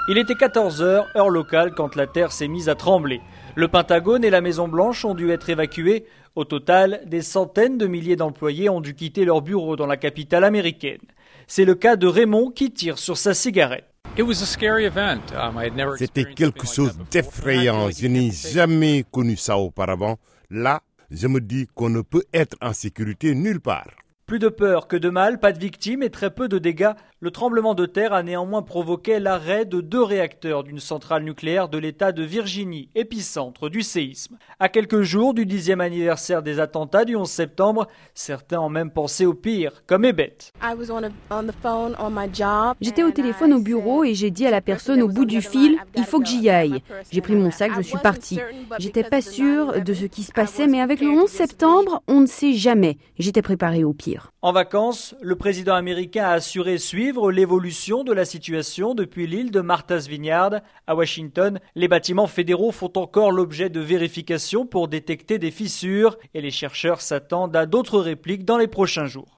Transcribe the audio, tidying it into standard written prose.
Il était 14h, heure locale, quand la terre s'est mise à trembler. Le Pentagone et la Maison-Blanche ont dû être évacués. Au total, des centaines de milliers d'employés ont dû quitter leurs bureaux dans la capitale américaine. C'est le cas de Raymond qui tire sur sa cigarette. C'était quelque chose d'effrayant. Je n'ai jamais connu ça auparavant. Là, je me dis qu'on ne peut être en sécurité nulle part. Plus de peur que de mal, pas de victimes et très peu de dégâts. Le tremblement de terre a néanmoins provoqué l'arrêt de 2 réacteurs d'une centrale nucléaire de l'État de Virginie, épicentre du séisme. À quelques jours du 10e anniversaire des attentats du 11 septembre, certains ont même pensé au pire, comme Ebeth. J'étais au téléphone au bureau et j'ai dit à la personne au bout du fil, il faut que j'y aille. J'ai pris mon sac, je suis partie. J'étais pas sûre de ce qui se passait, mais avec le 11 septembre, on ne sait jamais. J'étais préparée au pire. En vacances, le président américain a assuré suivre l'évolution de la situation depuis l'île de Martha's Vineyard. À Washington, les bâtiments fédéraux font encore l'objet de vérifications pour détecter des fissures et les chercheurs s'attendent à d'autres répliques dans les prochains jours.